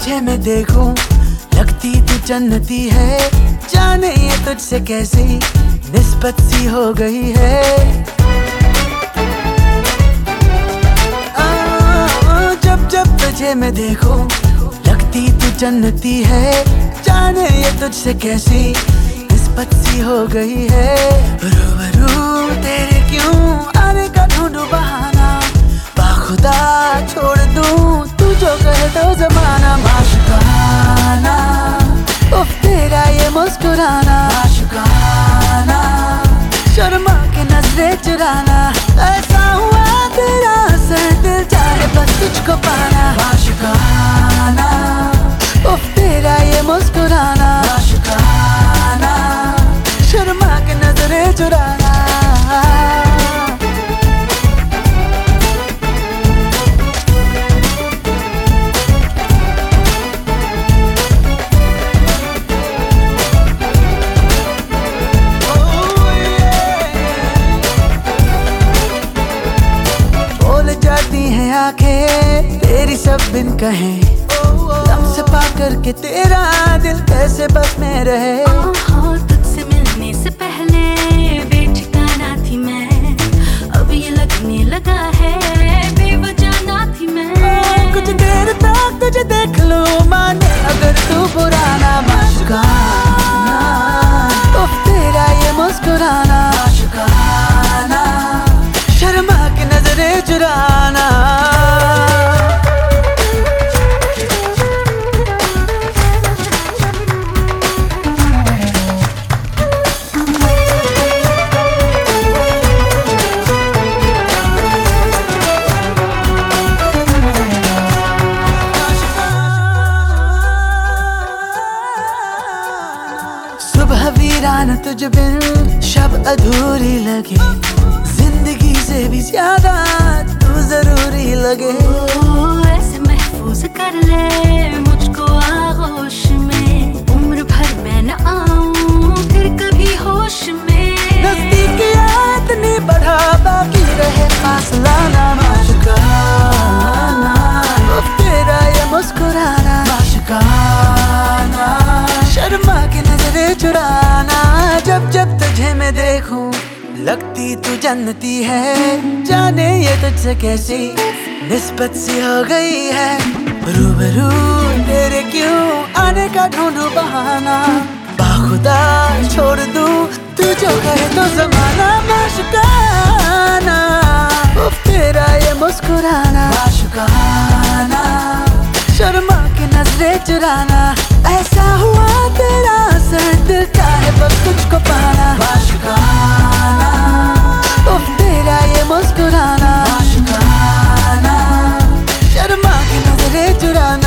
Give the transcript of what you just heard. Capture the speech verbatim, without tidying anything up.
तुझे मैं देखूं लगती तू जन्नती है, जाने ये तुझसे कैसी निस्बत सी हो गई है। आ, जब जब तुझे मैं देखूं लगती तू जन्नती है, जाने ये तुझसे कैसी निस्बत सी हो गई है। रूबरू तेरे क्यों आने का ढूंढूं बहाना, बाखुदा छोड़ दूं तू जो कहे तो जमाना। माशुकाना उफ तेरा ये मुस्कुराना, माशुकाना शर्मा के नजरें चुराना, ऐसा हुआ तेरा असर दिल चाहे बस तुझको पाना। माशुकाना उफ तेरा ये मुस्कुराना, माशुकाना शर्मा के नजरें चुराना। आंखें तेरी सब बिन कहे, लम्स पा करके तेरा दिल कैसे बस में रहे। तुझसे मिलने से पहले बेठिकाना थी मैं, अब ये लगने लगा है बेवजह ना थी मैं। कुछ देर तक तुझे देख लूं माने अगर तू पुराना। माशुकाना उफ तेरा ये मुस्कुराना, माशुकाना शर्मा के नजरें चुराना। सुबह वीरान तुझ बिन शब अधूरी लगे, जिंदगी से भी ज्यादा तू जरूरी लगे। ओ, ऐसे महफूज कर ले मुझको आगोश में, उम्र भर मैं न आऊं फिर कभी होश में। नजदीकियात इतनी बढ़ा बाकी रहे फासला ना। माशुकाना उफ तेरा ये मुस्कुराना, माशुकाना शर्मा के नजरें चुराना। जब जब तुझे मैं देखूं लगती तू जन्नती है, जाने ये तुझसे कैसी निस्बत सी हो गई है। रूबरू तेरे क्यों आने का ढूंढूं बहाना, बाखुदा छोड़ दूं तू जो कहे तो जमाना। माशुकाना उफ तेरा ये मुस्कुराना, माशुकाना शर्मा के नजरें चुराना, ऐसा हुआ तेरा असर दिल चाहे बस तुझको पाना। माशुकाना उफ तेरा ये मुस्कुराना, माशुकाना शर्मा की नजरें चुराना।